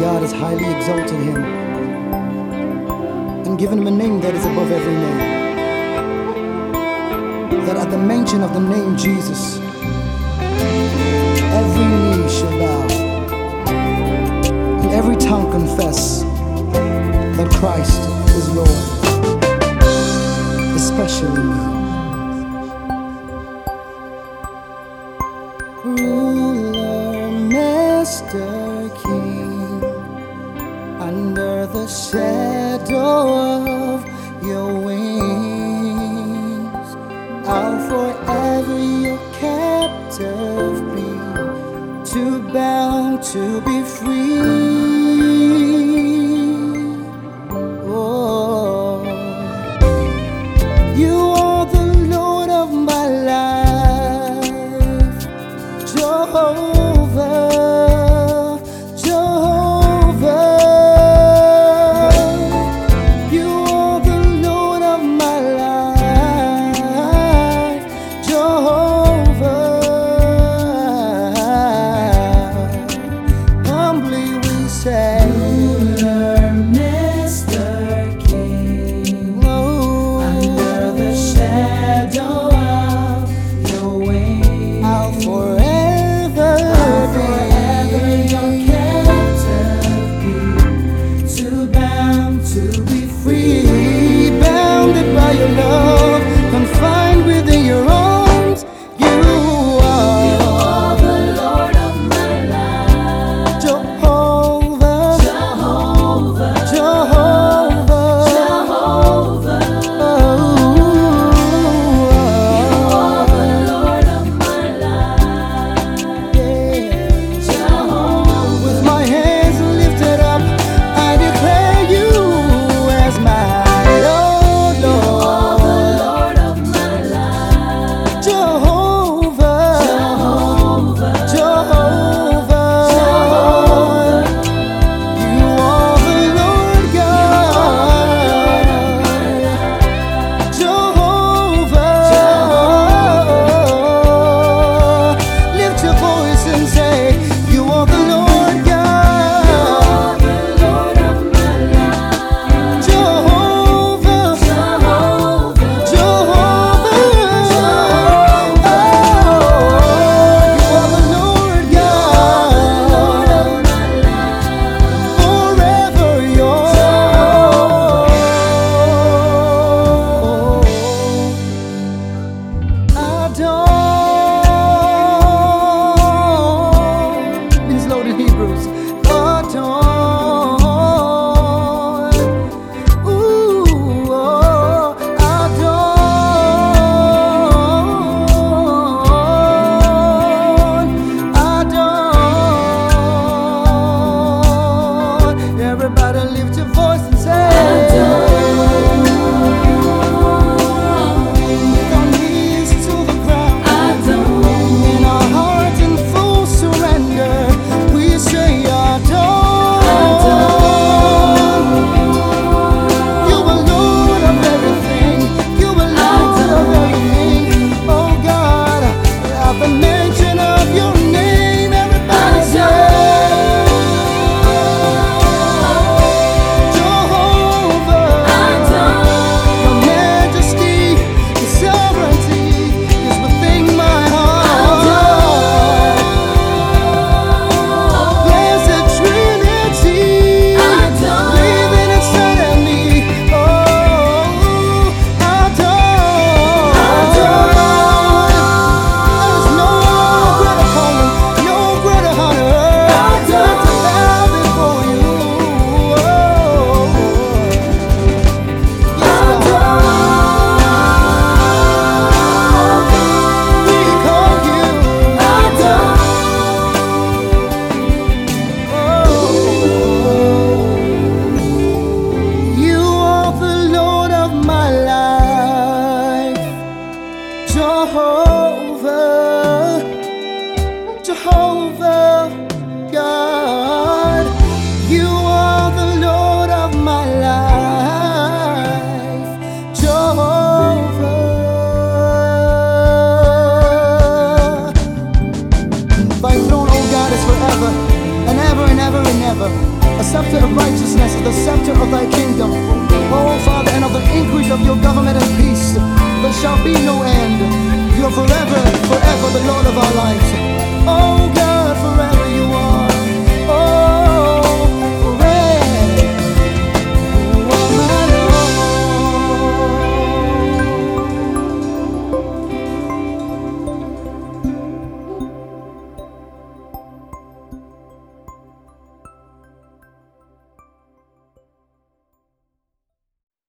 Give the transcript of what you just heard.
God has highly exalted him and given him a name that is above every name, that at the mention of the name Jesus, every knee shall bow and every tongue confess that Christ is Lord, especially me. Ruler, Master, King, under the shadow of your wings, I'll forever your captive be, to bow, to be free. Oh, you are the Lord of my life, Jehovah, Jehovah. You are the Lord of my life, Jehovah. Humbly we say, Ruler, Master, King, under the righteousness, the scepter of thy kingdom. Oh, Father, and of the increase of your government and peace, there shall be no end. You are forever, forever the Lord of our lives. Oh, God.